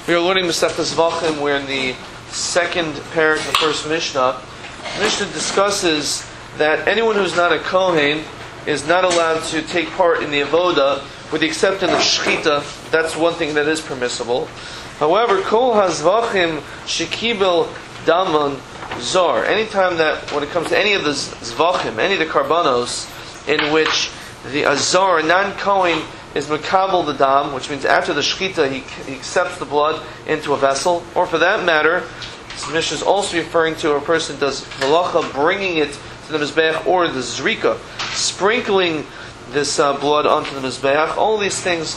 We are learning Masechtas Zvachim. We're in the second parak of the first Mishnah. The Mishnah discusses that anyone who's not a Kohen is not allowed to take part in the avoda, with the exception of shchita. That's one thing that is permissible. However, Kol HaZvachim Shekibel Daman Zor. Anytime that, when it comes to any of the Zvachim, any of the Karbanos, in which the Azar, non-Kohen, is makabel the dam, which means after the shchita he accepts the blood into a vessel, or for that matter, this Mishnah is also referring to a person does malacha bringing it to the mizbeach, or the zrika, sprinkling this blood onto the mizbeach. All these things,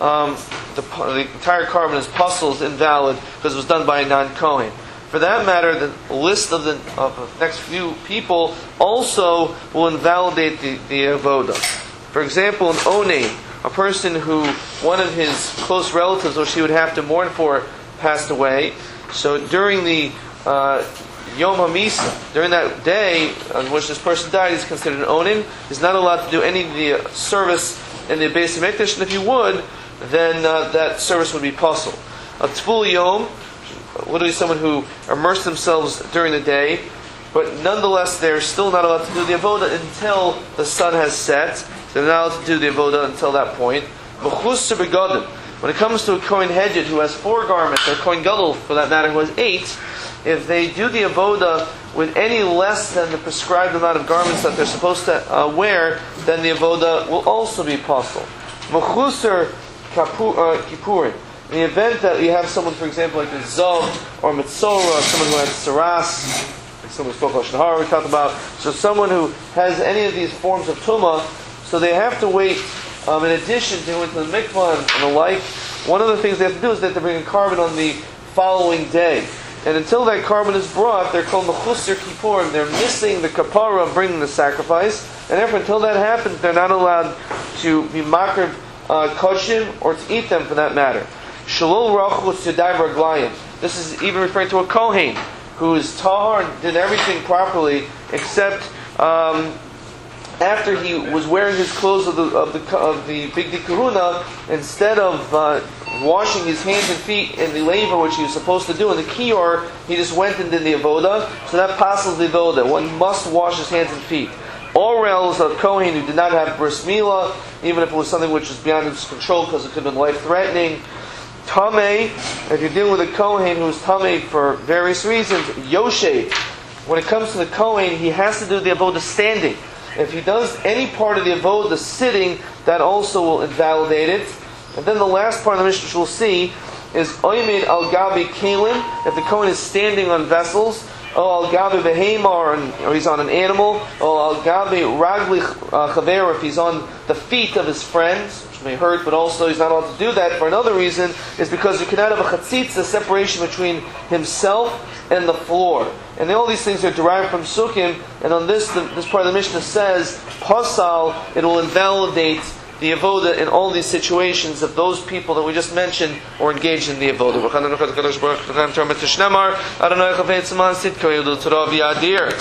the entire carbon is puzzles invalid because it was done by a non-kohen. For that matter, the list of the next few people also will invalidate the avoda. For example, an onein, a person who one of his close relatives, which he would have to mourn for, passed away. So during the Yom HaMisa, during that day on which this person died, he's considered an onin. He's not allowed to do any of the service in the Beis HaMikdash, and if he would, then that service would be puzzle. A Tvul Yom, literally someone who immersed themselves during the day, but nonetheless they're still not allowed to do the avoda until the sun has set. They're not allowed to do the avoda until that point. When it comes to a Kohen Hedjed who has 4 garments, or Kohen Gadol for that matter who has 8, if they do the avoda with any less than the prescribed amount of garments that they're supposed to wear, then the avoda will also be possible. Mechusar Kippurim. In the event that you have someone, for example, like a Zov or Mitzora, someone who has Saras, like someone who spoke Lashon Hara we talked about, so someone who has any of these forms of Tumah, so they have to wait, in addition to going to the mikvah and the like. One of the things they have to do is they have to bring a carbon on the following day. And until that carbon is brought, they're called Mechusar Kippurim. They're missing the kapara of bringing the sacrifice. And therefore, until that happens, they're not allowed to be makrav koshim, or to eat them for that matter. Shalol rachus yadai raglayim. This is even referring to a kohen who is tahar and did everything properly, except after he was wearing his clothes of the Bigdei Kehuna, instead of washing his hands and feet in the laver, which he was supposed to do in the kior, he just went and did the avoda. So that passes the avoda. One must wash his hands and feet. Or else a kohen who did not have bris milah, even if it was something which was beyond his control because it could have been life-threatening. Tameh, if you're dealing with a kohen who's tameh for various reasons, yoshe, when it comes to the kohen, he has to do the avoda standing. If he does any part of the avoda sitting, that also will invalidate it. And then the last part of the Mishnah we'll see is oimid al gabi kalim, if the kohen is standing on vessels, al gabi behema, or he's on an animal, al gabi ragli chaver, if he's on the feet of his friends, which may hurt, but also he's not allowed to do that for another reason, is because you cannot have a chatzitza, separation between himself and the floor. And all these things are derived from Sukkim, and on this part of the Mishnah says, Pasal, it will invalidate the avoda in all these situations of those people that we just mentioned or engaged in the avoda.